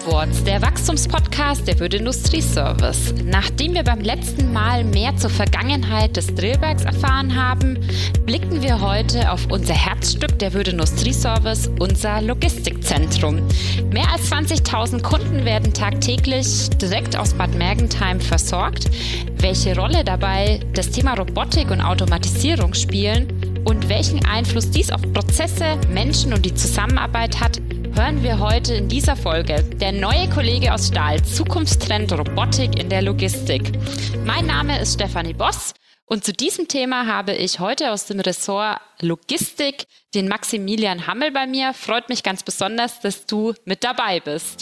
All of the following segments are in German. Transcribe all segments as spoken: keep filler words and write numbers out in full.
Growthwords, der Wachstumspodcast der Würth Industrieservice. Nachdem wir beim letzten Mal mehr zur Vergangenheit des Drillwerks erfahren haben, blicken wir heute auf unser Herzstück der Würth Industrieservice, unser Logistikzentrum. Mehr als zwanzigtausend Kunden werden tagtäglich direkt aus Bad Mergentheim versorgt. Welche Rolle dabei das Thema Robotik und Automatisierung spielen und welchen Einfluss dies auf Prozesse, Menschen und die Zusammenarbeit hat, hören wir heute in dieser Folge. Der neue Kollege aus Stahl, Zukunftstrend Robotik in der Logistik. Mein Name ist Stefanie Boss und zu diesem Thema habe ich heute aus dem Ressort Logistik den Maximilian Hammel bei mir. Freut mich ganz besonders, dass du mit dabei bist.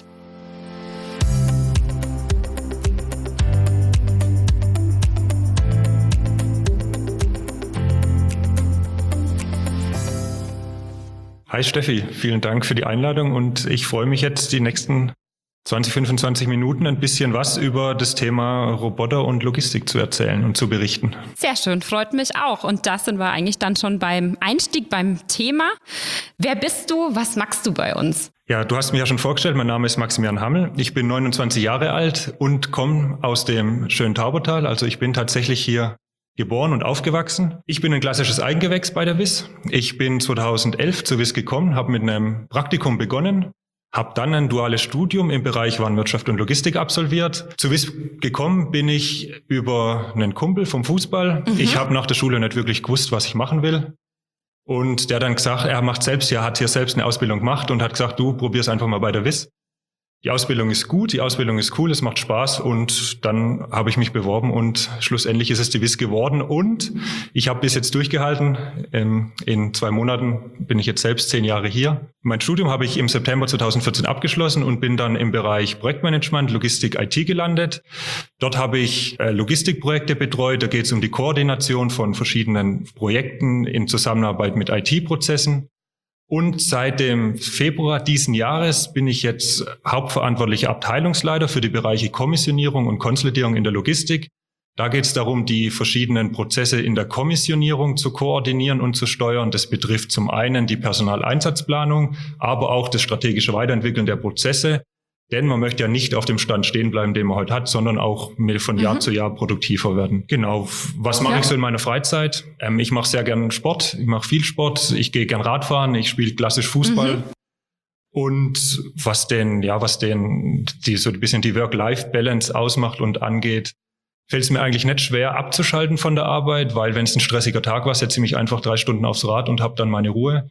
Hi Steffi, vielen Dank für die Einladung und ich freue mich jetzt die nächsten zwanzig, fünfundzwanzig Minuten ein bisschen was über das Thema Roboter und Logistik zu erzählen und zu berichten. Sehr schön, freut mich auch. Und da sind wir eigentlich dann schon beim Einstieg, beim Thema. Wer bist du? Was machst du bei uns? Ja, du hast mich ja schon vorgestellt, mein Name ist Maximilian Hammel. Ich bin neunundzwanzig Jahre alt und komme aus dem schönen Taubertal. Also ich bin tatsächlich hier geboren und aufgewachsen. Ich bin ein klassisches Eigengewächs bei der W I S. Ich bin zweitausendelf zur W I S gekommen, habe mit einem Praktikum begonnen, habe dann ein duales Studium im Bereich Warenwirtschaft und Logistik absolviert. Zur W I S gekommen bin ich über einen Kumpel vom Fußball. Mhm. Ich habe nach der Schule nicht wirklich gewusst, was ich machen will. Und der hat dann gesagt, er macht selbst, er hat hier selbst eine Ausbildung gemacht und hat gesagt, du probier's einfach mal bei der W I S. Die Ausbildung ist gut, die Ausbildung ist cool, es macht Spaß und dann habe ich mich beworben und schlussendlich ist es die W I S geworden und ich habe bis jetzt durchgehalten. In zwei Monaten bin ich jetzt selbst zehn Jahre hier. Mein Studium habe ich im September zweitausendvierzehn abgeschlossen und bin dann im Bereich Projektmanagement, Logistik, I T gelandet. Dort habe ich Logistikprojekte betreut, da geht es um die Koordination von verschiedenen Projekten in Zusammenarbeit mit I T-Prozessen. Und seit dem Februar diesen Jahres bin ich jetzt hauptverantwortlicher Abteilungsleiter für die Bereiche Kommissionierung und Konsolidierung in der Logistik. Da geht es darum, die verschiedenen Prozesse in der Kommissionierung zu koordinieren und zu steuern. Das betrifft zum einen die Personaleinsatzplanung, aber auch das strategische Weiterentwickeln der Prozesse. Denn man möchte ja nicht auf dem Stand stehen bleiben, den man heute hat, sondern auch von Jahr mhm. zu Jahr produktiver werden. Genau. Was mache ja. ich so in meiner Freizeit? Ähm, ich mache sehr gern Sport. Ich mache viel Sport. Ich gehe gern Radfahren. Ich spiele klassisch Fußball. Mhm. Und was denn, ja, was denn die, so ein bisschen die Work-Life-Balance ausmacht und angeht, fällt es mir eigentlich nicht schwer abzuschalten von der Arbeit, weil wenn es ein stressiger Tag war, setze ich mich einfach drei Stunden aufs Rad und habe dann meine Ruhe.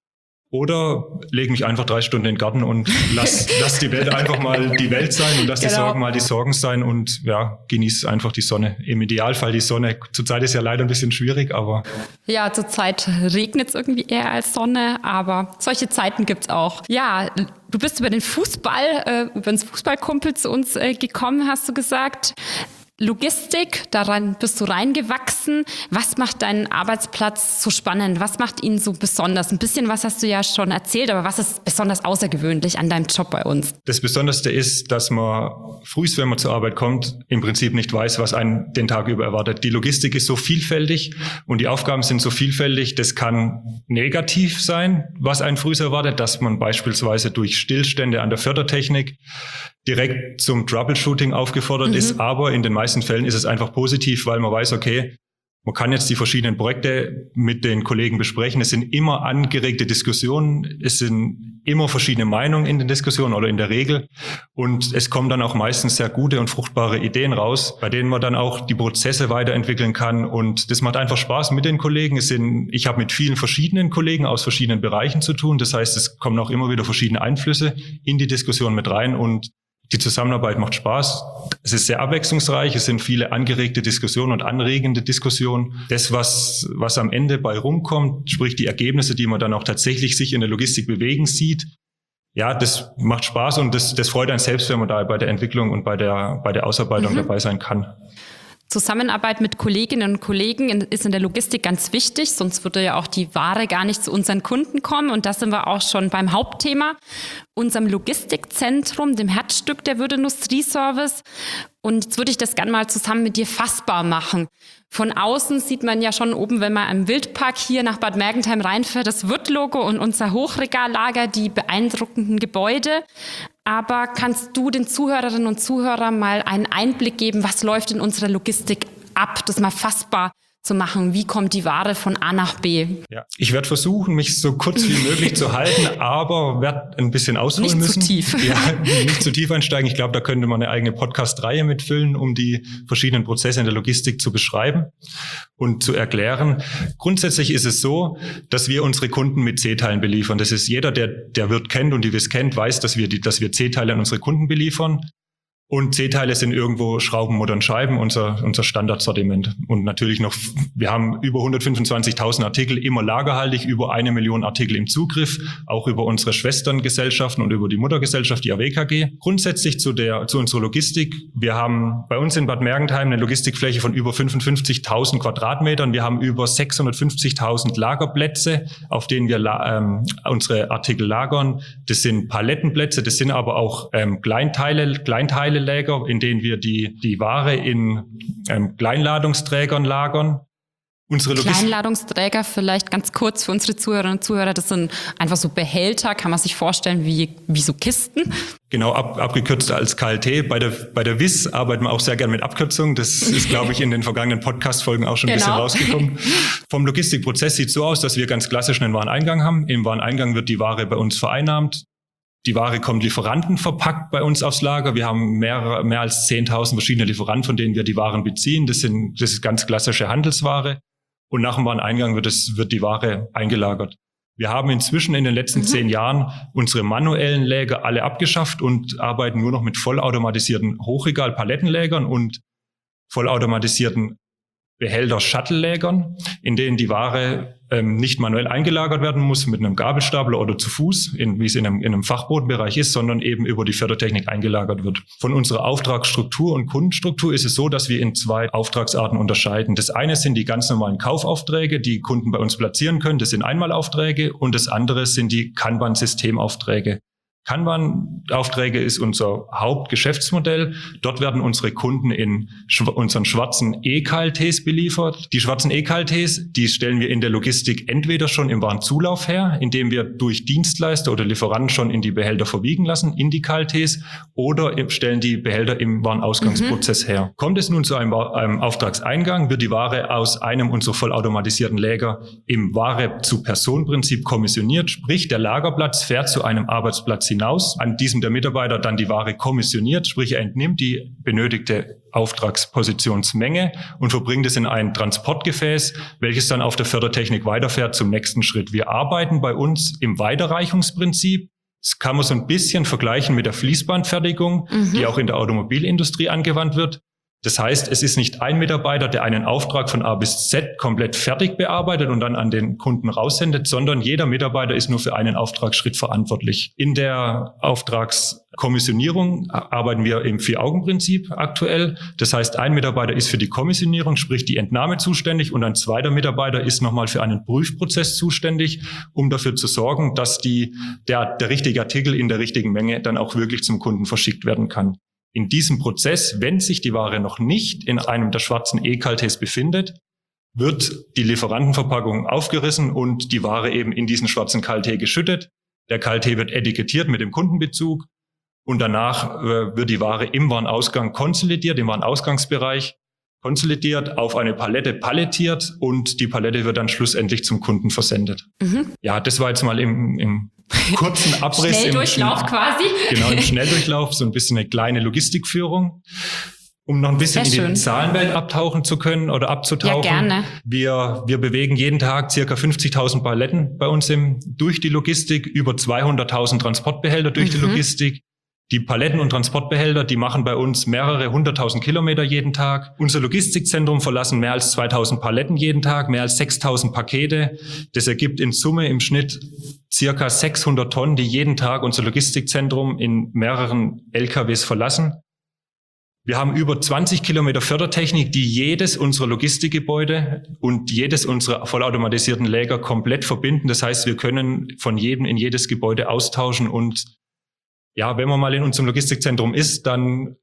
Oder lege mich einfach drei Stunden in den Garten und lass, lass die Welt einfach mal die Welt sein und lass genau. die Sorgen mal die Sorgen sein und ja, genieße einfach die Sonne. Im Idealfall die Sonne. Zurzeit ist ja leider ein bisschen schwierig, aber... Ja, zurzeit regnet es irgendwie eher als Sonne, aber solche Zeiten gibt's auch. Ja, du bist über den Fußball, äh, über den Fußballkumpel zu uns äh, gekommen, hast du gesagt. Logistik, daran bist du reingewachsen. Was macht deinen Arbeitsplatz so spannend? Was macht ihn so besonders? Ein bisschen was hast du ja schon erzählt, aber was ist besonders außergewöhnlich an deinem Job bei uns? Das Besonderste ist, dass man frühst, wenn man zur Arbeit kommt, im Prinzip nicht weiß, was einen den Tag über erwartet. Die Logistik ist so vielfältig und die Aufgaben sind so vielfältig. Das kann negativ sein, was einen frühst erwartet, dass man beispielsweise durch Stillstände an der Fördertechnik direkt zum Troubleshooting aufgefordert mhm. ist. Aber in den meisten Fällen ist es einfach positiv, weil man weiß, okay, man kann jetzt die verschiedenen Projekte mit den Kollegen besprechen. Es sind immer angeregte Diskussionen. Es sind immer verschiedene Meinungen in den Diskussionen oder in der Regel. Und es kommen dann auch meistens sehr gute und fruchtbare Ideen raus, bei denen man dann auch die Prozesse weiterentwickeln kann. Und das macht einfach Spaß mit den Kollegen. Es sind, ich habe mit vielen verschiedenen Kollegen aus verschiedenen Bereichen zu tun. Das heißt, es kommen auch immer wieder verschiedene Einflüsse in die Diskussion mit rein und die Zusammenarbeit macht Spaß. Es ist sehr abwechslungsreich. Es sind viele angeregte Diskussionen und anregende Diskussionen. Das, was, was am Ende bei rumkommt, sprich die Ergebnisse, die man dann auch tatsächlich sich in der Logistik bewegen sieht, ja, das macht Spaß und das, das freut einen selbst, wenn man da bei der Entwicklung und bei der, bei der Ausarbeitung mhm. dabei sein kann. Zusammenarbeit mit Kolleginnen und Kollegen ist in der Logistik ganz wichtig, sonst würde ja auch die Ware gar nicht zu unseren Kunden kommen. Und da sind wir auch schon beim Hauptthema, unserem Logistikzentrum, dem Herzstück der Würth Industrieservice. Und jetzt würde ich das gerne mal zusammen mit dir fassbar machen. Von außen sieht man ja schon oben, wenn man im Wildpark hier nach Bad Mergentheim reinfährt, das Wirt-Logo und unser Hochregallager, die beeindruckenden Gebäude. Aber kannst du den Zuhörerinnen und Zuhörern mal einen Einblick geben, was läuft in unserer Logistik ab, das mal fassbar zu machen? Wie kommt die Ware von A nach B? Ja, ich werde versuchen, mich so kurz wie möglich zu halten, aber werde ein bisschen ausholen nicht müssen. Nicht zu tief. Ja, nicht zu tief einsteigen. Ich glaube, da könnte man eine eigene Podcast-Reihe mitfüllen, um die verschiedenen Prozesse in der Logistik zu beschreiben und zu erklären. Grundsätzlich ist es so, dass wir unsere Kunden mit C-Teilen beliefern. Das ist jeder, der der Wirt kennt und die Wiss kennt, weiß, dass wir die, dass wir C-Teile an unsere Kunden beliefern. Und C-Teile sind irgendwo Schrauben, Muttern, Scheiben, unser, unser Standardsortiment. Und natürlich noch, wir haben über hundertfünfundzwanzigtausend Artikel immer lagerhaltig, über eine Million Artikel im Zugriff, auch über unsere Schwesterngesellschaften und über die Muttergesellschaft, die A W K G. Grundsätzlich zu der, zu unserer Logistik. Wir haben bei uns in Bad Mergentheim eine Logistikfläche von über fünfundfünfzigtausend Quadratmetern. Wir haben über sechshundertfünfzigtausend Lagerplätze, auf denen wir ähm, unsere Artikel lagern. Das sind Palettenplätze, das sind aber auch ähm, Kleinteile, Kleinteile, Lager, in denen wir die, die Ware in ähm, Kleinladungsträgern lagern. Unsere Kleinladungsträger vielleicht ganz kurz für unsere Zuhörerinnen und Zuhörer, das sind einfach so Behälter, kann man sich vorstellen wie, wie so Kisten? Genau, ab, abgekürzt als K L T. Bei der, bei der Wiss arbeiten wir auch sehr gerne mit Abkürzungen. Das ist, glaube ich, in den vergangenen Podcast-Folgen auch schon ein genau. bisschen rausgekommen. Vom Logistikprozess sieht es so aus, dass wir ganz klassisch einen Wareneingang haben. Im Wareneingang wird die Ware bei uns vereinnahmt. Die Ware kommt Lieferanten verpackt bei uns aufs Lager. Wir haben mehr, mehr als zehntausend verschiedene Lieferanten, von denen wir die Waren beziehen. Das sind, das ist ganz klassische Handelsware. Und nach dem Wareneingang wird es, wird die Ware eingelagert. Wir haben inzwischen in den letzten mhm. zehn Jahren unsere manuellen Läger alle abgeschafft und arbeiten nur noch mit vollautomatisierten Hochregal-Palettenlägern und vollautomatisierten Behälter-Shuttle-Lägern, in denen die Ware ähm, nicht manuell eingelagert werden muss mit einem Gabelstapler oder zu Fuß, in, wie es in einem, in einem Fachbodenbereich ist, sondern eben über die Fördertechnik eingelagert wird. Von unserer Auftragsstruktur und Kundenstruktur ist es so, dass wir in zwei Auftragsarten unterscheiden. Das eine sind die ganz normalen Kaufaufträge, die Kunden bei uns platzieren können. Das sind Einmalaufträge. Und das andere sind die Kanban-Systemaufträge. Kanban-Aufträge ist unser Hauptgeschäftsmodell. Dort werden unsere Kunden in schw- unseren schwarzen E-K L Ts beliefert. Die schwarzen E-K L Ts, die stellen wir in der Logistik entweder schon im Warenzulauf her, indem wir durch Dienstleister oder Lieferanten schon in die Behälter verwiegen lassen, in die K L Ts, oder stellen die Behälter im Warenausgangsprozess mhm. her. Kommt es nun zu einem, einem Auftragseingang, wird die Ware aus einem unserer vollautomatisierten Läger im Ware-zu-Person-Prinzip kommissioniert, sprich der Lagerplatz fährt zu einem Arbeitsplatz hinaus. An diesem der Mitarbeiter dann die Ware kommissioniert, sprich er entnimmt die benötigte Auftragspositionsmenge und verbringt es in ein Transportgefäß, welches dann auf der Fördertechnik weiterfährt zum nächsten Schritt. Wir arbeiten bei uns im Weiterreichungsprinzip. Das kann man so ein bisschen vergleichen mit der Fließbandfertigung, mhm. die auch in der Automobilindustrie angewandt wird. Das heißt, es ist nicht ein Mitarbeiter, der einen Auftrag von A bis Z komplett fertig bearbeitet und dann an den Kunden raussendet, sondern jeder Mitarbeiter ist nur für einen Auftragsschritt verantwortlich. In der Auftragskommissionierung arbeiten wir im Vier-Augen-Prinzip aktuell. Das heißt, ein Mitarbeiter ist für die Kommissionierung, sprich die Entnahme zuständig, und ein zweiter Mitarbeiter ist nochmal für einen Prüfprozess zuständig, um dafür zu sorgen, dass die, der, der richtige Artikel in der richtigen Menge dann auch wirklich zum Kunden verschickt werden kann. In diesem Prozess, wenn sich die Ware noch nicht in einem der schwarzen E-K L Ts befindet, wird die Lieferantenverpackung aufgerissen und die Ware eben in diesen schwarzen K L T geschüttet. Der K L T wird etikettiert mit dem Kundenbezug und danach äh, wird die Ware im Warenausgang konsolidiert, im Warenausgangsbereich konsolidiert, auf eine Palette palettiert und die Palette wird dann schlussendlich zum Kunden versendet. Mhm. Ja, das war jetzt mal im, im kurzen Abriss. Schnelldurchlauf im, quasi. Genau, im Schnelldurchlauf, so ein bisschen eine kleine Logistikführung. Um noch ein bisschen Sehr in die schön. Zahlenwelt abtauchen zu können oder abzutauchen. Ja, gerne. Wir, wir bewegen jeden Tag circa fünfzigtausend Paletten bei uns im, durch die Logistik, über zweihunderttausend Transportbehälter durch mhm. die Logistik. Die Paletten und Transportbehälter, die machen bei uns mehrere hunderttausend Kilometer jeden Tag. Unser Logistikzentrum verlassen mehr als zweitausend Paletten jeden Tag, mehr als sechstausend Pakete. Das ergibt in Summe im Schnitt circa sechshundert Tonnen, die jeden Tag unser Logistikzentrum in mehreren L K Ws verlassen. Wir haben über zwanzig Kilometer Fördertechnik, die jedes unserer Logistikgebäude und jedes unserer vollautomatisierten Läger komplett verbinden. Das heißt, wir können von jedem in jedes Gebäude austauschen und ja, wenn man mal in unserem Logistikzentrum ist, dann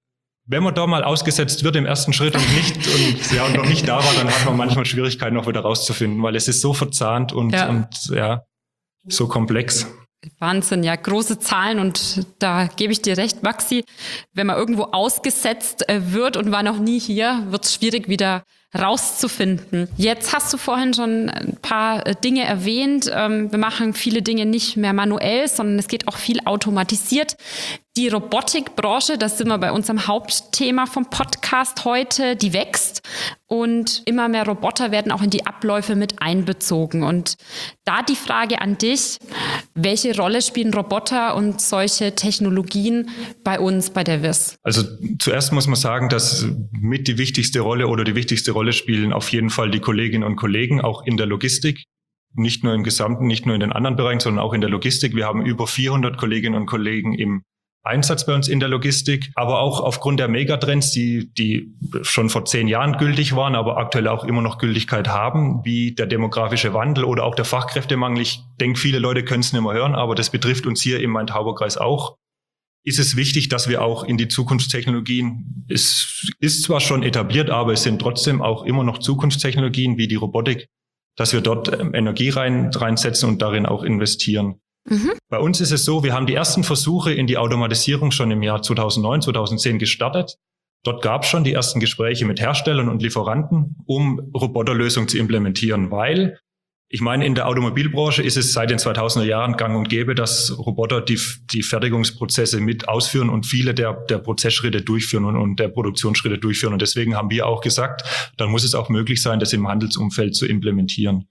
wenn man da mal ausgesetzt wird im ersten Schritt und nicht und ja und noch nicht da war, dann hat man manchmal Schwierigkeiten, noch wieder rauszufinden, weil es ist so verzahnt und ja, und, ja so komplex. Wahnsinn, ja, große Zahlen und da gebe ich dir recht, Maxi. Wenn man irgendwo ausgesetzt wird und war noch nie hier, wird es schwierig, wieder rauszufinden. Jetzt hast du vorhin schon ein paar Dinge erwähnt. Wir machen viele Dinge nicht mehr manuell, sondern es geht auch viel automatisiert. Die Robotikbranche, das sind wir bei unserem Hauptthema vom Podcast heute, die wächst und immer mehr Roboter werden auch in die Abläufe mit einbezogen. Und da die Frage an dich, welche Rolle spielen Roboter und solche Technologien bei uns, bei der W I S? Also zuerst muss man sagen, dass mit die wichtigste Rolle oder die wichtigste Rolle spielen auf jeden Fall die Kolleginnen und Kollegen, auch in der Logistik. Nicht nur im Gesamten, nicht nur in den anderen Bereichen, sondern auch in der Logistik. Wir haben über vierhundert Kolleginnen und Kollegen im Einsatz bei uns in der Logistik, aber auch aufgrund der Megatrends, die, die schon vor zehn Jahren gültig waren, aber aktuell auch immer noch Gültigkeit haben, wie der demografische Wandel oder auch der Fachkräftemangel. Ich denke, viele Leute können es nicht mehr hören, aber das betrifft uns hier im Main-Tauber-Kreis auch. Ist es wichtig, dass wir auch in die Zukunftstechnologien, es ist zwar schon etabliert, aber es sind trotzdem auch immer noch Zukunftstechnologien wie die Robotik, dass wir dort Energie rein, reinsetzen und darin auch investieren. Mhm. Bei uns ist es so, wir haben die ersten Versuche in die Automatisierung schon im Jahr zweitausendneun, zweitausendzehn gestartet. Dort gab es schon die ersten Gespräche mit Herstellern und Lieferanten, um Roboterlösungen zu implementieren, weil, ich meine, in der Automobilbranche ist es seit den zweitausender Jahren gang und gäbe, dass Roboter die, die Fertigungsprozesse mit ausführen und viele der, der Prozessschritte durchführen und, und der Produktionsschritte durchführen. Und deswegen haben wir auch gesagt, dann muss es auch möglich sein, das im Handelsumfeld zu implementieren.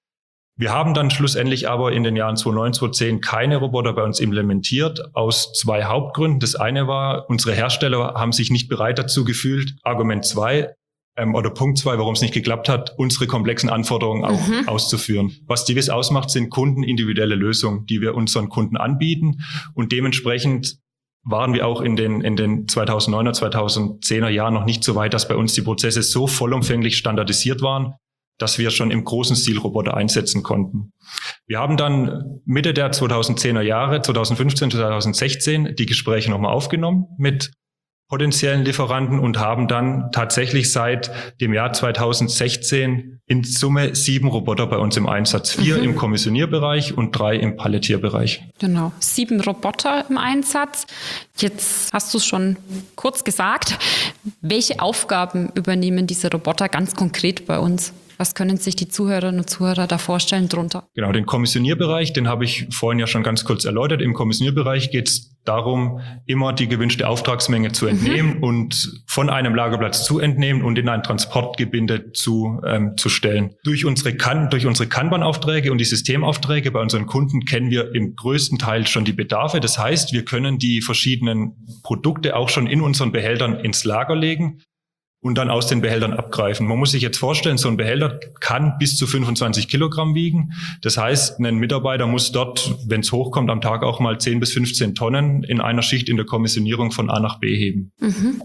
Wir haben dann schlussendlich aber in den Jahren zweitausendneun, zweitausendzehn keine Roboter bei uns implementiert, aus zwei Hauptgründen. Das eine war, unsere Hersteller haben sich nicht bereit dazu gefühlt, Argument zwei ähm, oder Punkt zwei, warum es nicht geklappt hat, unsere komplexen Anforderungen auch mhm. auszuführen. Was die W I S ausmacht, sind kundenindividuelle Lösungen, die wir unseren Kunden anbieten und dementsprechend waren wir auch in den, in den zweitausenddneuner, zweitausendzehner Jahren noch nicht so weit, dass bei uns die Prozesse so vollumfänglich standardisiert waren, dass wir schon im großen Stil Roboter einsetzen konnten. Wir haben dann Mitte der zweitausendzehner Jahre, zweitausendfünfzehn, zweitausendsechzehn, die Gespräche nochmal aufgenommen mit potenziellen Lieferanten und haben dann tatsächlich seit dem Jahr zweitausendsechzehn in Summe sieben Roboter bei uns im Einsatz. Vier mhm. im Kommissionierbereich und drei im Palettierbereich. Genau, sieben Roboter im Einsatz. Jetzt hast du es schon kurz gesagt. Welche Aufgaben übernehmen diese Roboter ganz konkret bei uns? Was können sich die Zuhörerinnen und Zuhörer da vorstellen drunter? Genau, den Kommissionierbereich, den habe ich vorhin ja schon ganz kurz erläutert. Im Kommissionierbereich geht es darum, immer die gewünschte Auftragsmenge zu entnehmen mhm. und von einem Lagerplatz zu entnehmen und in ein Transportgebinde zu, ähm, zu stellen. Durch unsere, kan- durch unsere Kanban-Aufträge und die Systemaufträge bei unseren Kunden kennen wir im größten Teil schon die Bedarfe. Das heißt, wir können die verschiedenen Produkte auch schon in unseren Behältern ins Lager legen und dann aus den Behältern abgreifen. Man muss sich jetzt vorstellen, so ein Behälter kann bis zu fünfundzwanzig Kilogramm wiegen. Das heißt, ein Mitarbeiter muss dort, wenn es hochkommt, am Tag auch mal zehn bis fünfzehn Tonnen in einer Schicht in der Kommissionierung von A nach B heben. Mhm.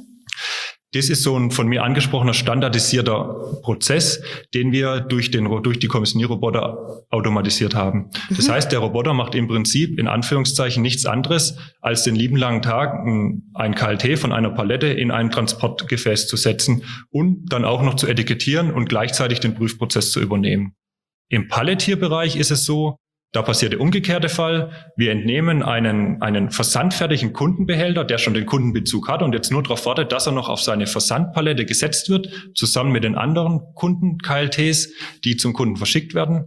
Das ist so ein von mir angesprochener standardisierter Prozess, den wir durch den durch die Kommissionierroboter automatisiert haben. Mhm. Das heißt, der Roboter macht im Prinzip in Anführungszeichen nichts anderes, als den lieben langen Tag ein K L T von einer Palette in ein Transportgefäß zu setzen und dann auch noch zu etikettieren und gleichzeitig den Prüfprozess zu übernehmen. Im Palettierbereich ist es so, da passiert der umgekehrte Fall. Wir entnehmen einen, einen versandfertigen Kundenbehälter, der schon den Kundenbezug hat und jetzt nur darauf wartet, dass er noch auf seine Versandpalette gesetzt wird, zusammen mit den anderen Kunden-K L Ts, die zum Kunden verschickt werden.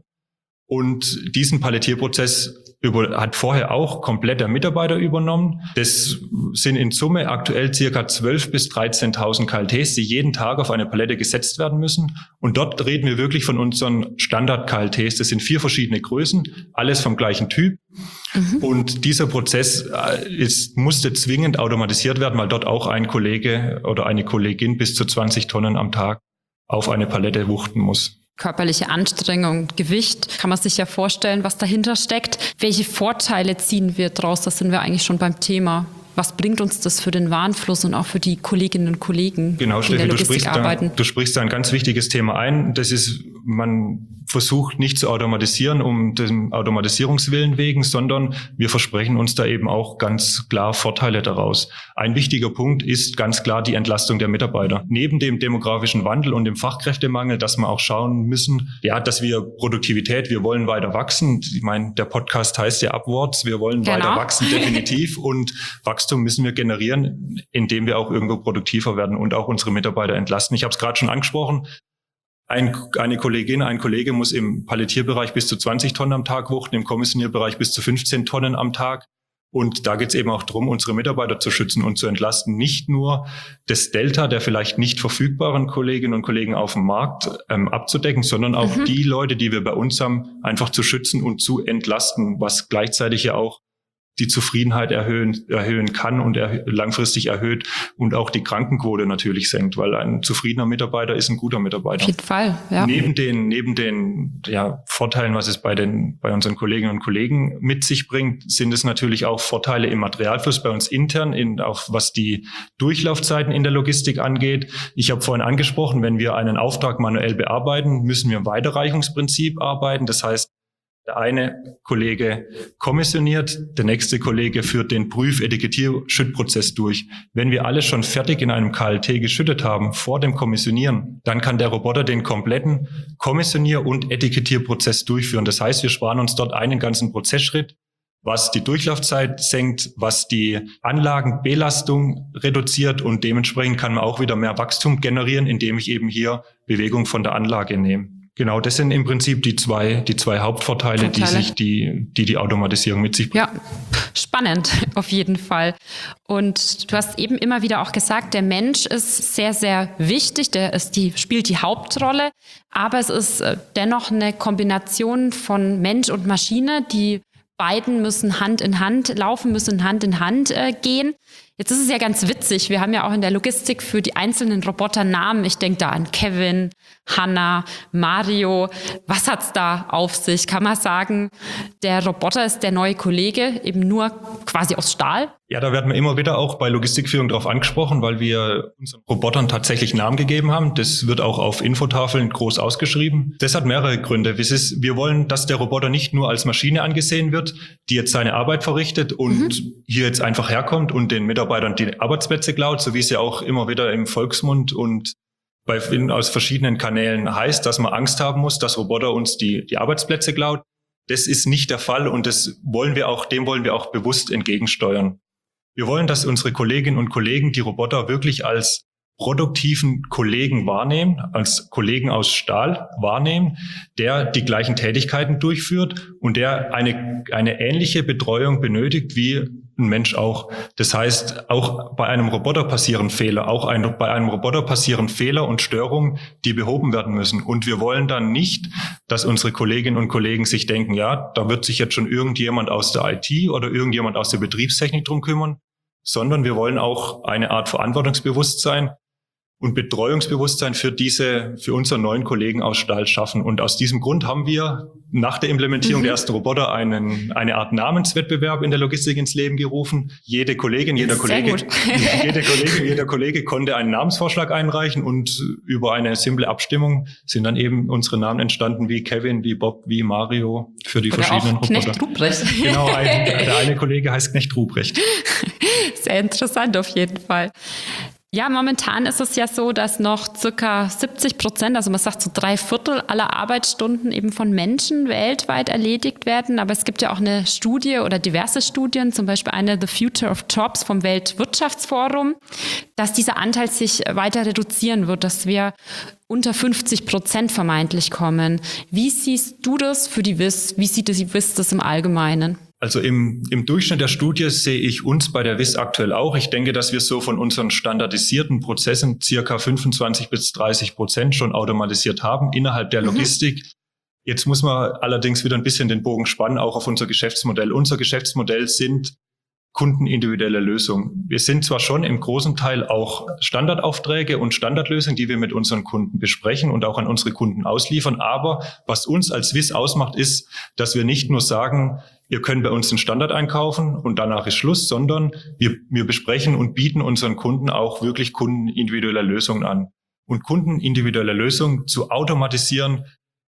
Und diesen Palettierprozess über, hat vorher auch komplett der Mitarbeiter übernommen. Das sind in Summe aktuell circa zwölftausend bis dreizehntausend K L Ts, die jeden Tag auf eine Palette gesetzt werden müssen. Und dort reden wir wirklich von unseren Standard-K L Ts. Das sind vier verschiedene Größen, alles vom gleichen Typ. Mhm. Und dieser Prozess ist, musste zwingend automatisiert werden, weil dort auch ein Kollege oder eine Kollegin bis zu zwanzig Tonnen am Tag auf eine Palette wuchten muss. Körperliche Anstrengung, Gewicht, kann man sich ja vorstellen, was dahinter steckt. Welche Vorteile ziehen wir daraus? Das sind wir eigentlich schon beim Thema. Was bringt uns das für den Warenfluss und auch für die Kolleginnen und Kollegen, genau, die in der Logistik du arbeiten? Da, du sprichst da ein ganz wichtiges Thema ein. Das ist man versucht nicht zu automatisieren um den Automatisierungswillen wegen, sondern wir versprechen uns da eben auch ganz klar Vorteile daraus. Ein wichtiger Punkt ist ganz klar die Entlastung der Mitarbeiter. Neben dem demografischen Wandel und dem Fachkräftemangel, dass wir auch schauen müssen, ja, dass wir Produktivität, wir wollen weiter wachsen. Ich meine, der Podcast heißt ja Upwards, wir wollen genau. weiter wachsen, definitiv. Und Wachstum müssen wir generieren, indem wir auch irgendwo produktiver werden und auch unsere Mitarbeiter entlasten. Ich habe es gerade schon angesprochen. Ein, eine Kollegin, ein Kollege muss im Palettierbereich bis zu zwanzig Tonnen am Tag wuchten, im Kommissionierbereich bis zu fünfzehn Tonnen am Tag. Und da geht es eben auch darum, unsere Mitarbeiter zu schützen und zu entlasten. Nicht nur das Delta der vielleicht nicht verfügbaren Kolleginnen und Kollegen auf dem Markt ähm, abzudecken, sondern auch mhm. die Leute, die wir bei uns haben, einfach zu schützen und zu entlasten, was gleichzeitig ja auch die Zufriedenheit erhöhen, erhöhen kann und er, langfristig erhöht und auch die Krankenquote natürlich senkt, weil ein zufriedener Mitarbeiter ist ein guter Mitarbeiter. Auf jeden Fall, ja. Neben den, neben den ja, Vorteilen, was es bei den, bei unseren Kolleginnen und Kollegen mit sich bringt, sind es natürlich auch Vorteile im Materialfluss bei uns intern, in, auch was die Durchlaufzeiten in der Logistik angeht. Ich habe vorhin angesprochen, wenn wir einen Auftrag manuell bearbeiten, müssen wir im Weiterreichungsprinzip arbeiten. Das heißt, der eine Kollege kommissioniert, der nächste Kollege führt den Prüf-Etikettierschüttprozess durch. Wenn wir alles schon fertig in einem K L T geschüttet haben vor dem Kommissionieren, dann kann der Roboter den kompletten Kommissionier- und Etikettierprozess durchführen. Das heißt, wir sparen uns dort einen ganzen Prozessschritt, was die Durchlaufzeit senkt, was die Anlagenbelastung reduziert und dementsprechend kann man auch wieder mehr Wachstum generieren, indem ich eben hier Bewegung von der Anlage nehme. Genau, das sind im Prinzip die zwei, die zwei Hauptvorteile, Vorteile. die sich die, die die Automatisierung mit sich bringt. Ja, spannend auf jeden Fall. Und du hast eben immer wieder auch gesagt, der Mensch ist sehr, sehr wichtig, der ist die, spielt die Hauptrolle, aber es ist dennoch eine Kombination von Mensch und Maschine, die beiden müssen Hand in Hand laufen, müssen Hand in Hand äh, gehen. Jetzt ist es ja ganz witzig, wir haben ja auch in der Logistik für die einzelnen Roboter Namen. Ich denke da an Kevin, Hanna, Mario. Was hat's da auf sich? Kann man sagen, der Roboter ist der neue Kollege, eben nur quasi aus Stahl? Ja, da werden wir immer wieder auch bei Logistikführung darauf angesprochen, weil wir unseren Robotern tatsächlich Namen gegeben haben. Das wird auch auf Infotafeln groß ausgeschrieben. Das hat mehrere Gründe. Wir wollen, dass der Roboter nicht nur als Maschine angesehen wird, die jetzt seine Arbeit verrichtet und mhm. hier jetzt einfach herkommt und den Mitarbeitern die Arbeitsplätze klaut, so wie es ja auch immer wieder im Volksmund und bei, in, aus verschiedenen Kanälen heißt, dass man Angst haben muss, dass Roboter uns die, die Arbeitsplätze klaut. Das ist nicht der Fall und das wollen wir auch, dem wollen wir auch bewusst entgegensteuern. Wir wollen, dass unsere Kolleginnen und Kollegen die Roboter wirklich als produktiven Kollegen wahrnehmen, als Kollegen aus Stahl wahrnehmen, der die gleichen Tätigkeiten durchführt und der eine, eine ähnliche Betreuung benötigt wie ein Mensch auch. Das heißt, auch bei einem Roboter passieren Fehler, auch ein, bei einem Roboter passieren Fehler und Störungen, die behoben werden müssen. Und wir wollen dann nicht, dass unsere Kolleginnen und Kollegen sich denken, ja, da wird sich jetzt schon irgendjemand aus der I T oder irgendjemand aus der Betriebstechnik drum kümmern, sondern wir wollen auch eine Art Verantwortungsbewusstsein und Betreuungsbewusstsein für diese, für unsere neuen Kollegen aus Stahl schaffen. Und aus diesem Grund haben wir nach der Implementierung mhm. der ersten Roboter einen, eine Art Namenswettbewerb in der Logistik ins Leben gerufen. Jede Kollegin, jeder Kollege, jede Kollegin, jeder Kollege konnte einen Namensvorschlag einreichen und über eine simple Abstimmung sind dann eben unsere Namen entstanden wie Kevin, wie Bob, wie Mario für die Oder verschiedenen auch Roboter. Knecht Ruprecht. Genau, ein, der eine Kollege heißt Knecht Ruprecht. Sehr interessant auf jeden Fall. Ja, momentan ist es ja so, dass noch circa siebzig Prozent, also man sagt so drei Viertel aller Arbeitsstunden eben von Menschen weltweit erledigt werden. Aber es gibt ja auch eine Studie oder diverse Studien, zum Beispiel eine The Future of Jobs vom Weltwirtschaftsforum, dass dieser Anteil sich weiter reduzieren wird, dass wir unter fünfzig Prozent vermeintlich kommen. Wie siehst du das für die W I S? Wie sieht die W I S das im Allgemeinen? Also im, im Durchschnitt der Studie sehe ich uns bei der W I S aktuell auch. Ich denke, dass wir so von unseren standardisierten Prozessen circa fünfundzwanzig bis dreißig Prozent schon automatisiert haben innerhalb der Logistik. Mhm. Jetzt muss man allerdings wieder ein bisschen den Bogen spannen, auch auf unser Geschäftsmodell. Unser Geschäftsmodell sind kundenindividuelle Lösungen. Wir sind zwar schon im großen Teil auch Standardaufträge und Standardlösungen, die wir mit unseren Kunden besprechen und auch an unsere Kunden ausliefern, aber was uns als W I S ausmacht, ist, dass wir nicht nur sagen, ihr könnt bei uns den Standard einkaufen und danach ist Schluss, sondern wir, wir besprechen und bieten unseren Kunden auch wirklich kundenindividuelle Lösungen an. Und kundenindividuelle Lösungen zu automatisieren,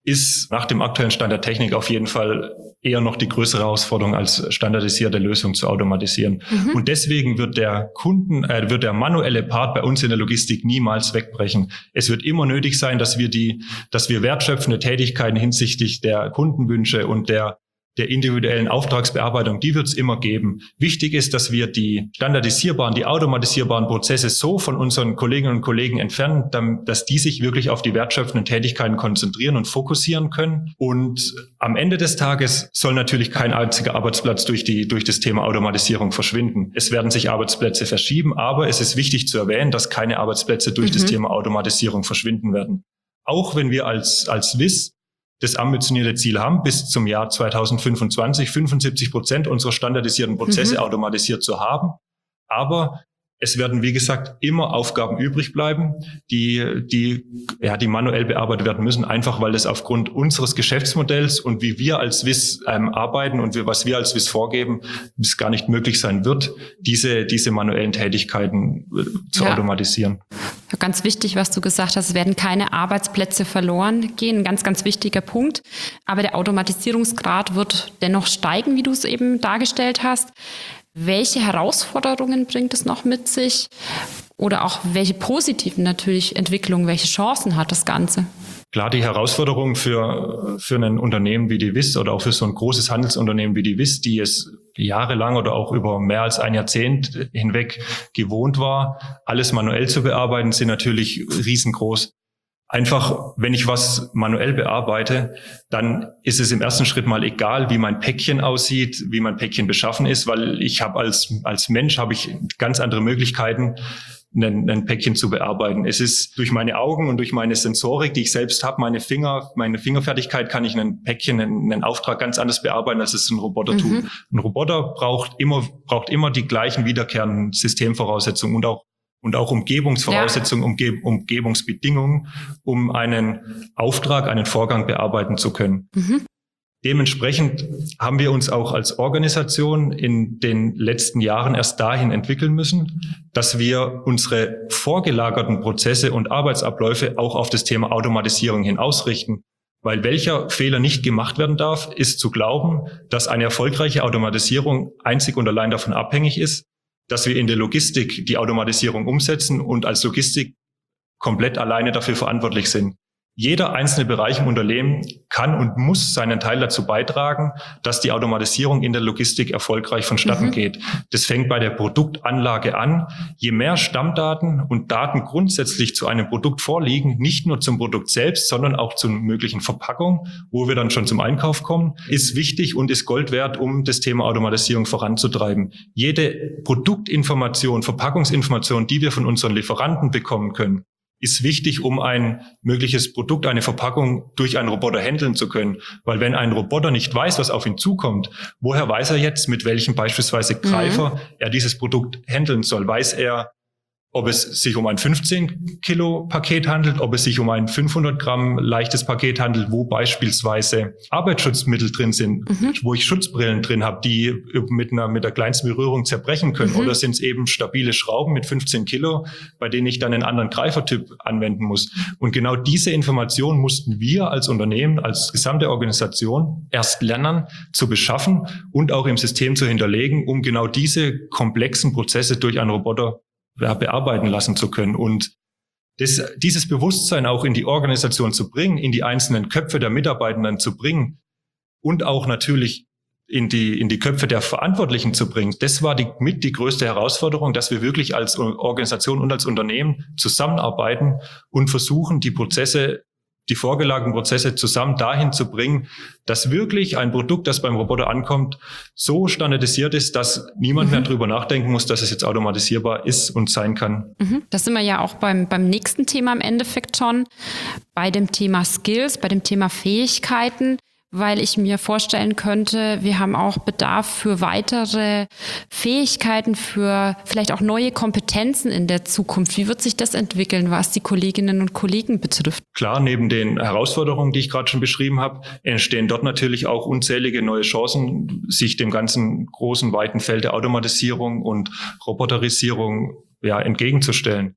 ist nach dem aktuellen Stand der Technik auf jeden Fall eher noch die größere Herausforderung, als standardisierte Lösungen zu automatisieren. Mhm. Und deswegen wird der Kunden, äh, wird der manuelle Part bei uns in der Logistik niemals wegbrechen. Es wird immer nötig sein, dass wir die, dass wir wertschöpfende Tätigkeiten hinsichtlich der Kundenwünsche und der der individuellen Auftragsbearbeitung, die wird es immer geben. Wichtig ist, dass wir die standardisierbaren, die automatisierbaren Prozesse so von unseren Kolleginnen und Kollegen entfernen, dass die sich wirklich auf die wertschöpfenden Tätigkeiten konzentrieren und fokussieren können. Und am Ende des Tages soll natürlich kein einziger Arbeitsplatz durch die, durch das Thema Automatisierung verschwinden. Es werden sich Arbeitsplätze verschieben, aber es ist wichtig zu erwähnen, dass keine Arbeitsplätze durch mhm. das Thema Automatisierung verschwinden werden. Auch wenn wir als, als W I S das ambitionierte Ziel haben, bis zum Jahr zweitausendfünfundzwanzig fünfundsiebzig Prozent unserer standardisierten Prozesse mhm. automatisiert zu haben. Aber es werden, wie gesagt, immer Aufgaben übrig bleiben, die, die, ja, die manuell bearbeitet werden müssen, einfach weil es aufgrund unseres Geschäftsmodells und wie wir als W I S ähm, arbeiten und wir, was wir als W I S vorgeben, es gar nicht möglich sein wird, diese, diese manuellen Tätigkeiten äh, zu ja. automatisieren. Ja, ganz wichtig, was du gesagt hast, es werden keine Arbeitsplätze verloren gehen, ein ganz, ganz wichtiger Punkt. Aber der Automatisierungsgrad wird dennoch steigen, wie du es eben dargestellt hast. Welche Herausforderungen bringt es noch mit sich? Oder auch welche positiven natürlich Entwicklungen, welche Chancen hat das Ganze? Klar, die Herausforderung für, für ein Unternehmen wie die W I S oder auch für so ein großes Handelsunternehmen wie die W I S, die es jahrelang oder auch über mehr als ein Jahrzehnt hinweg gewohnt war, alles manuell zu bearbeiten, sind natürlich riesengroß. Einfach, wenn ich was manuell bearbeite, dann ist es im ersten Schritt mal egal, wie mein Päckchen aussieht, wie mein Päckchen beschaffen ist, weil ich habe als als Mensch habe ich ganz andere Möglichkeiten, ein, ein Päckchen zu bearbeiten. Es ist durch meine Augen und durch meine Sensorik, die ich selbst habe, meine Finger, meine Fingerfertigkeit, kann ich ein Päckchen, einen, einen Auftrag ganz anders bearbeiten, als es ein Roboter mhm. tut. Ein Roboter braucht immer braucht immer die gleichen wiederkehrenden Systemvoraussetzungen und auch und auch Umgebungsvoraussetzungen, ja. Umge- Umgebungsbedingungen, um einen Auftrag, einen Vorgang bearbeiten zu können. Mhm. Dementsprechend haben wir uns auch als Organisation in den letzten Jahren erst dahin entwickeln müssen, dass wir unsere vorgelagerten Prozesse und Arbeitsabläufe auch auf das Thema Automatisierung hin ausrichten. Weil welcher Fehler nicht gemacht werden darf, ist zu glauben, dass eine erfolgreiche Automatisierung einzig und allein davon abhängig ist, dass wir in der Logistik die Automatisierung umsetzen und als Logistik komplett alleine dafür verantwortlich sind. Jeder einzelne Bereich im Unternehmen kann und muss seinen Teil dazu beitragen, dass die Automatisierung in der Logistik erfolgreich vonstatten mhm. geht. Das fängt bei der Produktanlage an. Je mehr Stammdaten und Daten grundsätzlich zu einem Produkt vorliegen, nicht nur zum Produkt selbst, sondern auch zur möglichen Verpackung, wo wir dann schon zum Einkauf kommen, ist wichtig und ist Gold wert, um das Thema Automatisierung voranzutreiben. Jede Produktinformation, Verpackungsinformation, die wir von unseren Lieferanten bekommen können, ist wichtig, um ein mögliches Produkt, eine Verpackung durch einen Roboter handeln zu können. Weil wenn ein Roboter nicht weiß, was auf ihn zukommt, woher weiß er jetzt, mit welchem beispielsweise Greifer mhm. er dieses Produkt handeln soll? Weiß er, ob es sich um ein fünfzehn Kilo Paket handelt, ob es sich um ein fünfhundert Gramm leichtes Paket handelt, wo beispielsweise Arbeitsschutzmittel drin sind, mhm. wo ich Schutzbrillen drin habe, die mit einer mit der kleinsten Berührung zerbrechen können. Mhm. Oder sind es eben stabile Schrauben mit fünfzehn Kilo, bei denen ich dann einen anderen Greifertyp anwenden muss. Und genau diese Information mussten wir als Unternehmen, als gesamte Organisation erst lernen zu beschaffen und auch im System zu hinterlegen, um genau diese komplexen Prozesse durch einen Roboter bearbeiten lassen zu können. Und das, dieses Bewusstsein auch in die Organisation zu bringen, in die einzelnen Köpfe der Mitarbeitenden zu bringen und auch natürlich in die, in die Köpfe der Verantwortlichen zu bringen, das war die, mit die größte Herausforderung, dass wir wirklich als Organisation und als Unternehmen zusammenarbeiten und versuchen, die Prozesse, die vorgelagerten Prozesse zusammen dahin zu bringen, dass wirklich ein Produkt, das beim Roboter ankommt, so standardisiert ist, dass niemand mhm. mehr drüber nachdenken muss, dass es jetzt automatisierbar ist und sein kann. Mhm. Das sind wir ja auch beim, beim nächsten Thema im Endeffekt schon, bei dem Thema Skills, bei dem Thema Fähigkeiten, weil ich mir vorstellen könnte, wir haben auch Bedarf für weitere Fähigkeiten, für vielleicht auch neue Kompetenzen in der Zukunft. Wie wird sich das entwickeln, was die Kolleginnen und Kollegen betrifft? Klar, neben den Herausforderungen, die ich gerade schon beschrieben habe, entstehen dort natürlich auch unzählige neue Chancen, sich dem ganzen großen, weiten Feld der Automatisierung und Roboterisierung ja, entgegenzustellen.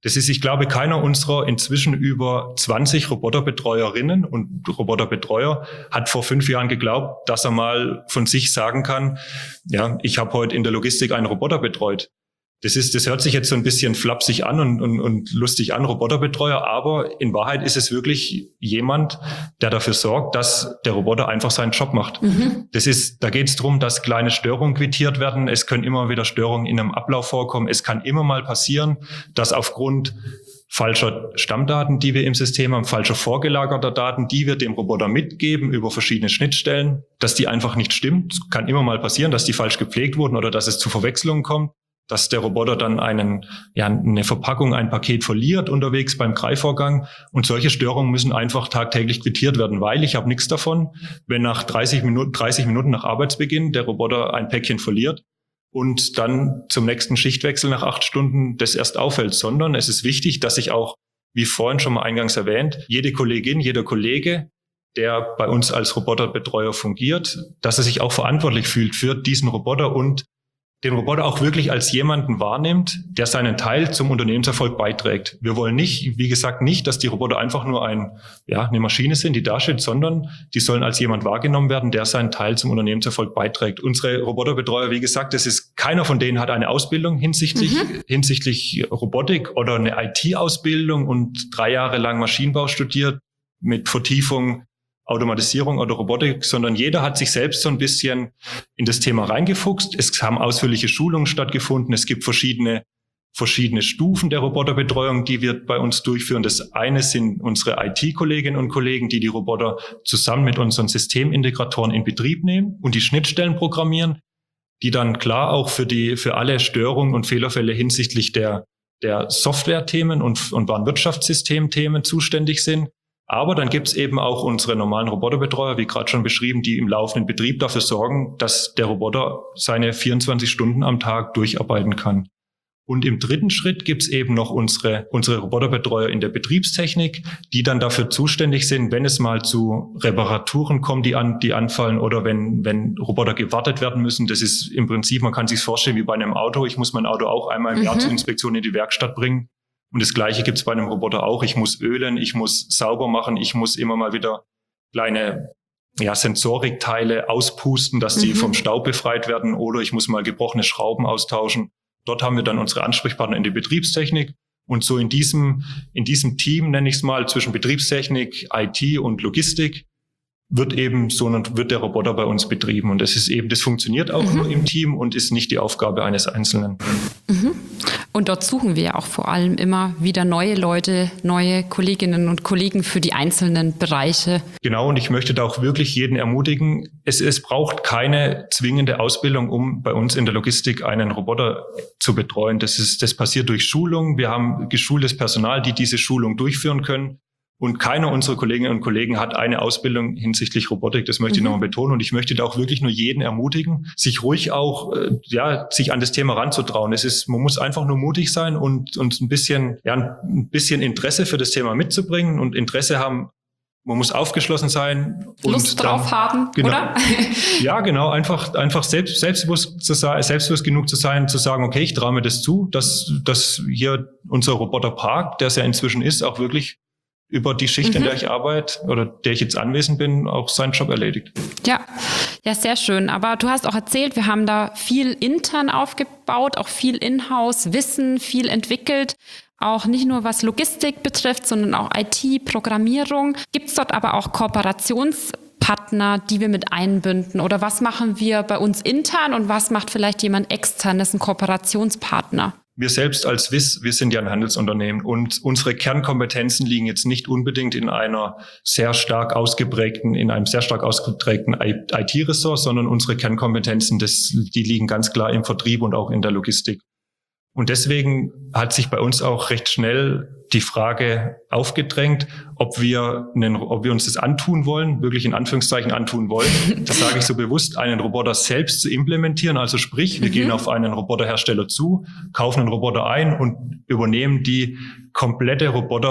Das ist, ich glaube, keiner unserer inzwischen über zwanzig Roboterbetreuerinnen und Roboterbetreuer hat vor fünf Jahren geglaubt, dass er mal von sich sagen kann, ja, ich habe heute in der Logistik einen Roboter betreut. Das ist, das hört sich jetzt so ein bisschen flapsig an und, und, und lustig an, Roboterbetreuer, aber in Wahrheit ist es wirklich jemand, der dafür sorgt, dass der Roboter einfach seinen Job macht. Mhm. Das ist, da geht es darum, dass kleine Störungen quittiert werden. Es können immer wieder Störungen in einem Ablauf vorkommen. Es kann immer mal passieren, dass aufgrund falscher Stammdaten, die wir im System haben, falscher vorgelagerter Daten, die wir dem Roboter mitgeben über verschiedene Schnittstellen, dass die einfach nicht stimmen. Es kann immer mal passieren, dass die falsch gepflegt wurden oder dass es zu Verwechslungen kommt, dass der Roboter dann einen, ja, eine Verpackung, ein Paket verliert unterwegs beim Greifvorgang. Und solche Störungen müssen einfach tagtäglich quittiert werden, weil ich habe nichts davon, wenn nach dreißig Minuten, dreißig Minuten nach Arbeitsbeginn der Roboter ein Päckchen verliert und dann zum nächsten Schichtwechsel nach acht Stunden das erst auffällt, sondern es ist wichtig, dass ich auch, wie vorhin schon mal eingangs erwähnt, jede Kollegin, jeder Kollege, der bei uns als Roboterbetreuer fungiert, dass er sich auch verantwortlich fühlt für diesen Roboter und den Roboter auch wirklich als jemanden wahrnimmt, der seinen Teil zum Unternehmenserfolg beiträgt. Wir wollen nicht, wie gesagt, nicht, dass die Roboter einfach nur ein, ja, eine Maschine sind, die da steht, sondern die sollen als jemand wahrgenommen werden, der seinen Teil zum Unternehmenserfolg beiträgt. Unsere Roboterbetreuer, wie gesagt, das ist, keiner von denen hat eine Ausbildung hinsichtlich, mhm. hinsichtlich Robotik oder eine I T-Ausbildung und drei Jahre lang Maschinenbau studiert mit Vertiefung Automatisierung oder Robotik, sondern jeder hat sich selbst so ein bisschen in das Thema reingefuchst. Es haben ausführliche Schulungen stattgefunden. Es gibt verschiedene, verschiedene Stufen der Roboterbetreuung, die wir bei uns durchführen. Das eine sind unsere I T-Kolleginnen und Kollegen, die die Roboter zusammen mit unseren Systemintegratoren in Betrieb nehmen und die Schnittstellen programmieren, die dann klar auch für die, für alle Störungen und Fehlerfälle hinsichtlich der, der Software-Themen und, und Warenwirtschaftssystem-Themen zuständig sind. Aber dann gibt's eben auch unsere normalen Roboterbetreuer, wie gerade schon beschrieben, die im laufenden Betrieb dafür sorgen, dass der Roboter seine vierundzwanzig Stunden am Tag durcharbeiten kann. Und im dritten Schritt gibt's eben noch unsere, unsere Roboterbetreuer in der Betriebstechnik, die dann dafür zuständig sind, wenn es mal zu Reparaturen kommt, die an, die anfallen oder wenn, wenn Roboter gewartet werden müssen. Das ist im Prinzip, man kann sich vorstellen wie bei einem Auto. Ich muss mein Auto auch einmal im mhm. Jahr zur Inspektion in die Werkstatt bringen. Und das Gleiche gibt's bei einem Roboter auch. Ich muss ölen, ich muss sauber machen, ich muss immer mal wieder kleine ja, Sensorikteile auspusten, dass die mhm. vom Staub befreit werden, oder ich muss mal gebrochene Schrauben austauschen. Dort haben wir dann unsere Ansprechpartner in der Betriebstechnik. Und so in diesem, in diesem Team, nenne ich es mal, zwischen Betriebstechnik, I T und Logistik, wird eben so wird der Roboter bei uns betrieben. Und das ist eben, das funktioniert auch mhm. nur im Team und ist nicht die Aufgabe eines Einzelnen. Mhm. Und dort suchen wir ja auch vor allem immer wieder neue Leute, neue Kolleginnen und Kollegen für die einzelnen Bereiche. Genau, und ich möchte da auch wirklich jeden ermutigen, es, es braucht keine zwingende Ausbildung, um bei uns in der Logistik einen Roboter zu betreuen. Das ist, das passiert durch Schulung. Wir haben geschultes Personal, die diese Schulung durchführen können. Und keiner unserer Kolleginnen und Kollegen hat eine Ausbildung hinsichtlich Robotik. Das möchte mhm. ich nochmal betonen. Und ich möchte da auch wirklich nur jeden ermutigen, sich ruhig auch, äh, ja, sich an das Thema ranzutrauen. Es ist, man muss einfach nur mutig sein und, und ein bisschen, ja, ein bisschen Interesse für das Thema mitzubringen und Interesse haben. Man muss aufgeschlossen sein. Und Lust drauf dann, haben, genau, oder? Ja, genau. Einfach, einfach selbst, selbstbewusst zu sein, selbstbewusst genug zu sein, zu sagen, okay, ich traue mir das zu, dass, dass hier unser Roboterpark, der es ja inzwischen ist, auch wirklich über die Schicht, mhm. in der ich arbeite oder der ich jetzt anwesend bin, auch seinen Job erledigt. Ja, ja, sehr schön. Aber du hast auch erzählt, wir haben da viel intern aufgebaut, auch viel in-house Wissen, viel entwickelt. Auch nicht nur was Logistik betrifft, sondern auch I T, Programmierung. Gibt es dort aber auch Kooperationspartner, die wir mit einbinden? Oder was machen wir bei uns intern und was macht vielleicht jemand extern, das ist ein Kooperationspartner? Wir selbst als W I S, wir sind ja ein Handelsunternehmen und unsere Kernkompetenzen liegen jetzt nicht unbedingt in einer sehr stark ausgeprägten, in einem sehr stark ausgeprägten I T-Ressort, sondern unsere Kernkompetenzen, das, die liegen ganz klar im Vertrieb und auch in der Logistik. Und deswegen hat sich bei uns auch recht schnell die Frage aufgedrängt, ob wir, einen, ob wir uns das antun wollen, wirklich in Anführungszeichen antun wollen. Das sage ich so bewusst, einen Roboter selbst zu implementieren. Also sprich, wir mhm. gehen auf einen Roboterhersteller zu, kaufen einen Roboter ein und übernehmen die komplette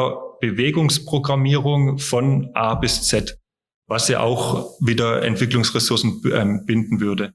Roboterbewegungsprogrammierung von A bis Z, was ja auch wieder Entwicklungsressourcen ähm, binden würde.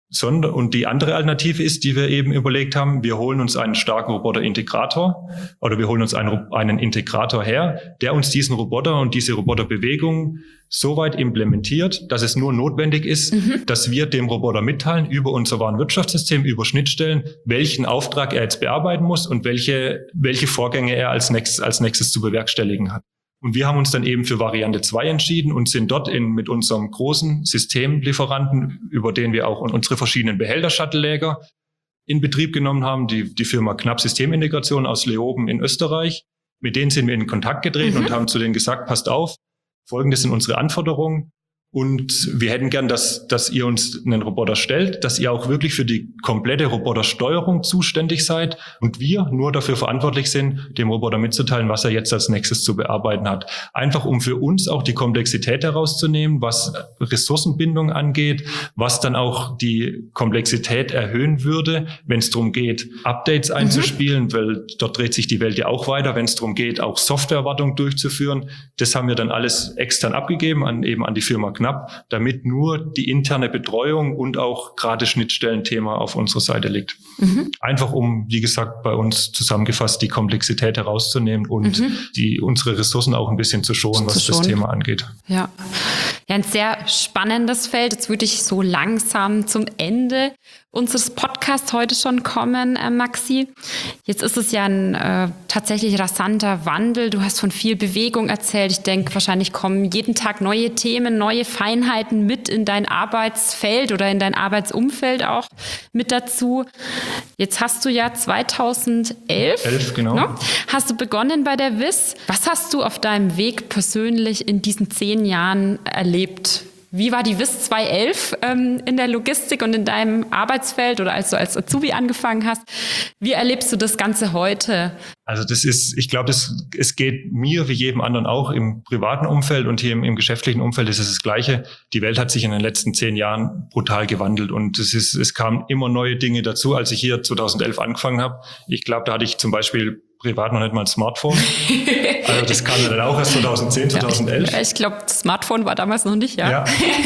Sondern, und die andere Alternative ist, die wir eben überlegt haben, wir holen uns einen starken Roboter-Integrator oder wir holen uns einen, einen Integrator her, der uns diesen Roboter und diese Roboterbewegung so weit implementiert, dass es nur notwendig ist, mhm. dass wir dem Roboter mitteilen über unser Warenwirtschaftssystem, über Schnittstellen, welchen Auftrag er jetzt bearbeiten muss und welche, welche Vorgänge er als nächstes, als nächstes zu bewerkstelligen hat. Und wir haben uns dann eben für Variante zwei entschieden und sind dort in, mit unserem großen Systemlieferanten, über den wir auch unsere verschiedenen Behälter-Shuttle-Läger in Betrieb genommen haben, die, die Firma Knapp Systemintegration aus Leoben in Österreich. Mit denen sind wir in Kontakt getreten mhm. und haben zu denen gesagt, passt auf, folgendes sind unsere Anforderungen. Und wir hätten gern, dass, dass ihr uns einen Roboter stellt, dass ihr auch wirklich für die komplette Robotersteuerung zuständig seid und wir nur dafür verantwortlich sind, dem Roboter mitzuteilen, was er jetzt als nächstes zu bearbeiten hat. Einfach um für uns auch die Komplexität herauszunehmen, was Ressourcenbindung angeht, was dann auch die Komplexität erhöhen würde, wenn es darum geht, Updates einzuspielen, mhm. weil dort dreht sich die Welt ja auch weiter, wenn es darum geht, auch Softwarewartung durchzuführen. Das haben wir dann alles extern abgegeben an eben an die Firma Knapp, damit nur die interne Betreuung und auch gerade Schnittstellenthema auf unserer Seite liegt. Mhm. Einfach um, wie gesagt, bei uns zusammengefasst die Komplexität herauszunehmen und mhm. die unsere Ressourcen auch ein bisschen zu schonen, was zu das Thema angeht. Ja. Ja, ein sehr spannendes Feld. Jetzt würde ich so langsam zum Ende unseres Podcasts heute schon kommen, äh, Maxi. Jetzt ist es ja ein äh, tatsächlich rasanter Wandel. Du hast von viel Bewegung erzählt. Ich denke, wahrscheinlich kommen jeden Tag neue Themen, neue Feinheiten mit in dein Arbeitsfeld oder in dein Arbeitsumfeld auch mit dazu. Jetzt hast du ja zweitausendelf, Elf, genau. ne? Hast du begonnen bei der W I S. Was hast du auf deinem Weg persönlich in diesen zehn Jahren erlebt? Wie war die W I S zweitausendelf ähm, in der Logistik und in deinem Arbeitsfeld oder als du als Azubi angefangen hast? Wie erlebst du das Ganze heute? Also das ist, ich glaube, das, es geht mir wie jedem anderen auch im privaten Umfeld und hier im, im geschäftlichen Umfeld ist es das Gleiche. Die Welt hat sich in den letzten zehn Jahren brutal gewandelt und es ist, es kamen immer neue Dinge dazu. Als ich hier zweitausendelf angefangen habe, ich glaube, da hatte ich zum Beispiel privat noch nicht mal ein Smartphone. Also das kam dann auch erst zweitausendzehn, zweitausendelf. Ja, ich ich glaube, das Smartphone war damals noch nicht, ja. Ja,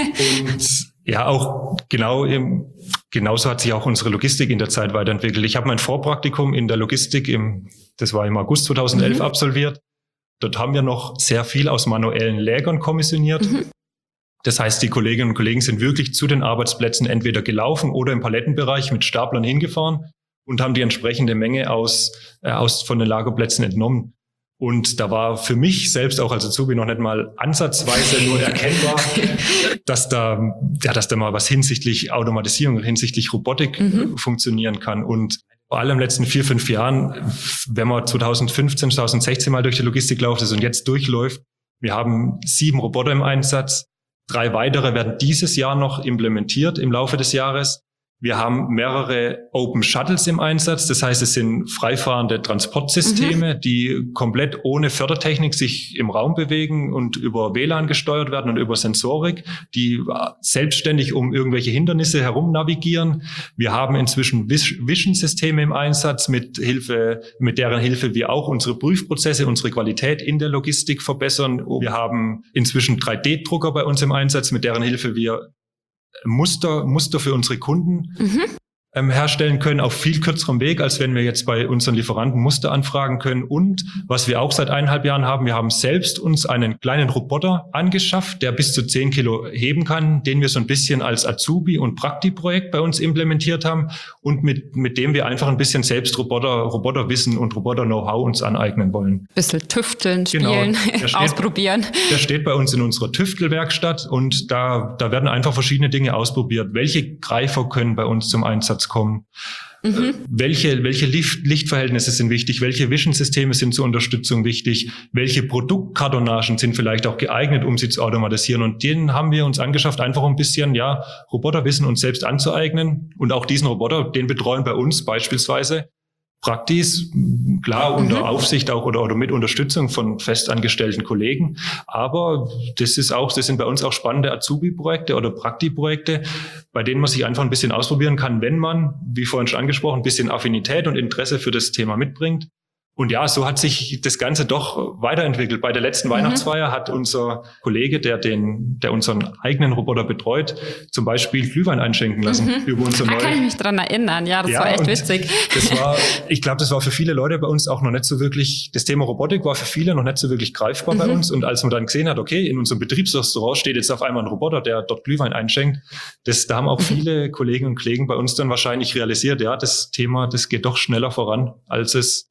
und ja, auch genau im, genauso hat sich auch unsere Logistik in der Zeit weiterentwickelt. Ich habe mein Vorpraktikum in der Logistik im, das war im August zweitausendelf mhm. absolviert. Dort haben wir noch sehr viel aus manuellen Lägern kommissioniert. Mhm. Das heißt, die Kolleginnen und Kollegen sind wirklich zu den Arbeitsplätzen entweder gelaufen oder im Palettenbereich mit Staplern hingefahren und haben die entsprechende Menge aus, äh, aus von den Lagerplätzen entnommen. Und da war für mich selbst auch als Azubi noch nicht mal ansatzweise nur erkennbar, dass da, ja, dass da mal was hinsichtlich Automatisierung, hinsichtlich Robotik mhm. funktionieren kann. Und vor allem in den letzten vier, fünf Jahren, wenn man zweitausendfünfzehn, zweitausendsechzehn mal durch die Logistik läuft und jetzt durchläuft, wir haben sieben Roboter im Einsatz. Drei weitere werden dieses Jahr noch implementiert im Laufe des Jahres. Wir haben mehrere Open Shuttles im Einsatz. Das heißt, es sind freifahrende Transportsysteme, mhm. die komplett ohne Fördertechnik sich im Raum bewegen und über W L A N gesteuert werden und über Sensorik, die selbstständig um irgendwelche Hindernisse herum navigieren. Wir haben inzwischen Vision-Systeme im Einsatz, mit Hilfe, mit deren Hilfe wir auch unsere Prüfprozesse, unsere Qualität in der Logistik verbessern. Wir haben inzwischen drei D Drucker bei uns im Einsatz, mit deren Hilfe wir Muster, Muster für unsere Kunden mhm. ähm, herstellen können, auf viel kürzerem Weg, als wenn wir jetzt bei unseren Lieferanten Muster anfragen können. Und was wir auch seit eineinhalb Jahren haben, wir haben selbst uns einen kleinen Roboter angeschafft, der bis zu zehn Kilo heben kann, den wir so ein bisschen als Azubi- und Prakti-Projekt bei uns implementiert haben und mit, mit dem wir einfach ein bisschen selbst Roboter, Roboterwissen und Roboter-Know-how uns aneignen wollen. Bisschen tüfteln, spielen, genau. steht, ausprobieren. Der steht bei uns in unserer Tüftelwerkstatt und da, da werden einfach verschiedene Dinge ausprobiert. Welche Greifer können bei uns zum Einsatz kommen? Mhm. Welche, welche Licht, Lichtverhältnisse sind wichtig? Welche Vision-Systeme sind zur Unterstützung wichtig? Welche Produktkartonagen sind vielleicht auch geeignet, um sie zu automatisieren? Und den haben wir uns angeschafft, einfach ein bisschen, ja, Roboterwissen uns selbst anzueignen. Und auch diesen Roboter, den betreuen bei uns beispielsweise Praktis, klar, unter mhm. Aufsicht auch oder, oder mit Unterstützung von festangestellten Kollegen. Aber das ist auch, das sind bei uns auch spannende Azubi-Projekte oder Prakti-Projekte, bei denen man sich einfach ein bisschen ausprobieren kann, wenn man, wie vorhin schon angesprochen, ein bisschen Affinität und Interesse für das Thema mitbringt. Und ja, so hat sich das Ganze doch weiterentwickelt. Bei der letzten mhm. Weihnachtsfeier hat unser Kollege, der den, der unseren eigenen Roboter betreut, zum Beispiel Glühwein einschenken lassen mhm. über unser Da neue. kann ich mich dran erinnern. Ja, das ja, war echt witzig. Das war, ich glaube, das war für viele Leute bei uns auch noch nicht so wirklich, das Thema Robotik war für viele noch nicht so wirklich greifbar mhm. bei uns. Und als man dann gesehen hat, okay, in unserem Betriebsrestaurant steht jetzt auf einmal ein Roboter, der dort Glühwein einschenkt, das, da haben auch mhm. viele Kolleginnen und Kollegen bei uns dann wahrscheinlich realisiert, ja, das Thema, das geht doch schneller voran, als es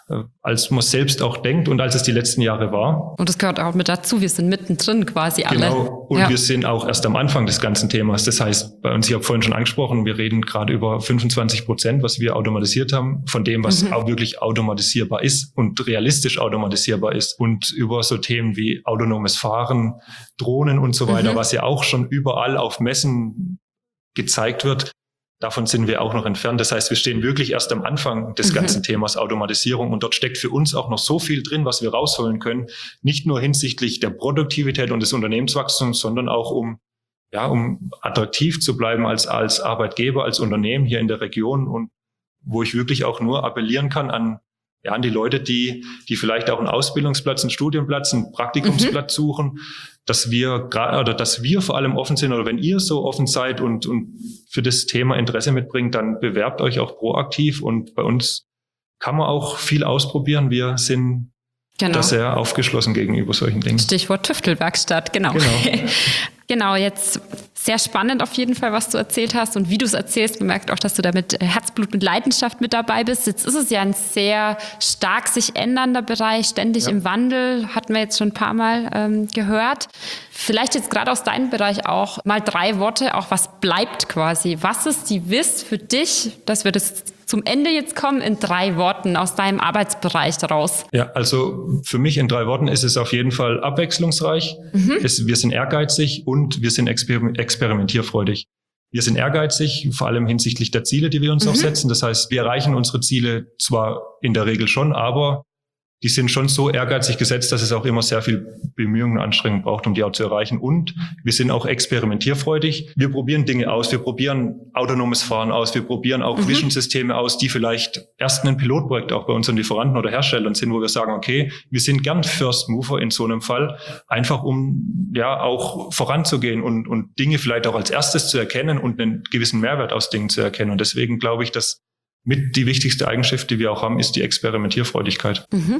als man selbst auch denkt und als es die letzten Jahre war. Und das gehört auch mit dazu, wir sind mittendrin quasi alle. Genau, und ja. wir sind auch erst am Anfang des ganzen Themas. Das heißt, bei uns, ich habe vorhin schon angesprochen, wir reden gerade über fünfundzwanzig Prozent, was wir automatisiert haben, von dem, was mhm. auch wirklich automatisierbar ist und realistisch automatisierbar ist. Und über so Themen wie autonomes Fahren, Drohnen und so weiter, mhm. was ja auch schon überall auf Messen gezeigt wird. Davon sind wir auch noch entfernt. Das heißt, wir stehen wirklich erst am Anfang des mhm. ganzen Themas Automatisierung und dort steckt für uns auch noch so viel drin, was wir rausholen können. Nicht nur hinsichtlich der Produktivität und des Unternehmenswachstums, sondern auch um, ja, um attraktiv zu bleiben als, als Arbeitgeber, als Unternehmen hier in der Region und wo ich wirklich auch nur appellieren kann an, ja, an die Leute, die, die vielleicht auch einen Ausbildungsplatz, einen Studienplatz, einen Praktikumsplatz mhm. suchen, dass wir gerade, oder dass wir vor allem offen sind, oder wenn ihr so offen seid und, und für das Thema Interesse mitbringt, dann bewerbt euch auch proaktiv und bei uns kann man auch viel ausprobieren. Wir sind genau. da sehr aufgeschlossen gegenüber solchen Dingen. Stichwort Tüftelwerkstatt, genau. Genau. Genau, jetzt sehr spannend auf jeden Fall, was du erzählt hast und wie du es erzählst. Man merkt auch, dass du da mit Herzblut und Leidenschaft mit dabei bist. Jetzt ist es ja ein sehr stark sich ändernder Bereich, ständig ja. im Wandel, hatten wir jetzt schon ein paar Mal ähm, gehört. Vielleicht jetzt gerade aus deinem Bereich auch mal drei Worte, auch was bleibt quasi. Was ist die Wiss für dich, dass wir das zum Ende jetzt kommen, in drei Worten aus deinem Arbeitsbereich raus? Ja, also für mich in drei Worten ist es auf jeden Fall abwechslungsreich. Mhm. Es, wir sind ehrgeizig und wir sind exper- experimentierfreudig. Wir sind ehrgeizig, vor allem hinsichtlich der Ziele, die wir uns mhm. auch setzen. Das heißt, wir erreichen unsere Ziele zwar in der Regel schon, aber die sind schon so ehrgeizig gesetzt, dass es auch immer sehr viel Bemühungen und Anstrengung braucht, um die auch zu erreichen. Und wir sind auch experimentierfreudig. Wir probieren Dinge aus. Wir probieren autonomes Fahren aus. Wir probieren auch mhm. Vision-Systeme aus, die vielleicht erst ein Pilotprojekt auch bei unseren Lieferanten oder Herstellern sind, wo wir sagen, okay, wir sind gern First Mover in so einem Fall, einfach um ja auch voranzugehen und, und Dinge vielleicht auch als erstes zu erkennen und einen gewissen Mehrwert aus Dingen zu erkennen. Und deswegen glaube ich, dass mit die wichtigste Eigenschaft, die wir auch haben, ist die Experimentierfreudigkeit. Mhm.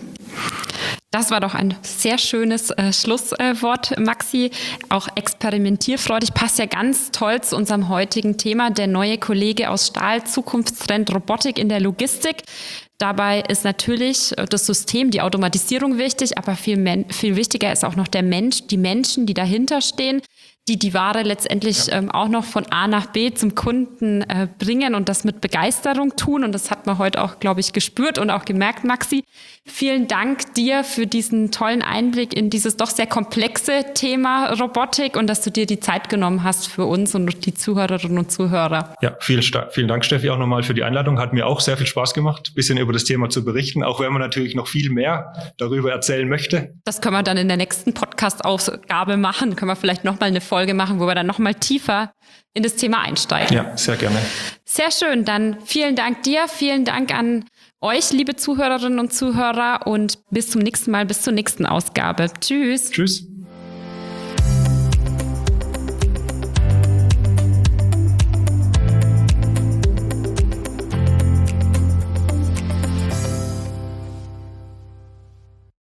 Das war doch ein sehr schönes äh, Schlusswort, äh, Maxi. Auch experimentierfreudig passt ja ganz toll zu unserem heutigen Thema. Der neue Kollege aus Stahl, Zukunftstrend Robotik in der Logistik. Dabei ist natürlich das System, die Automatisierung wichtig, aber viel, men- viel wichtiger ist auch noch der Mensch, die Menschen, die dahinter stehen, die die Ware letztendlich ja. ähm, auch noch von A nach B zum Kunden äh, bringen und das mit Begeisterung tun. Und das hat man heute auch, glaube ich, gespürt und auch gemerkt, Maxi. Vielen Dank dir für diesen tollen Einblick in dieses doch sehr komplexe Thema Robotik und dass du dir die Zeit genommen hast für uns und die Zuhörerinnen und Zuhörer. Ja, vielen, vielen Dank, Steffi, auch nochmal für die Einladung. Hat mir auch sehr viel Spaß gemacht, ein bisschen über das Thema zu berichten, auch wenn man natürlich noch viel mehr darüber erzählen möchte. Das können wir dann in der nächsten Podcast-Ausgabe machen. Können wir vielleicht nochmal eine Folge machen, wo wir dann nochmal tiefer in das Thema einsteigen. Ja, sehr gerne. Sehr schön. Dann vielen Dank dir, vielen Dank an euch, liebe Zuhörerinnen und Zuhörer und bis zum nächsten Mal, bis zur nächsten Ausgabe. Tschüss. Tschüss.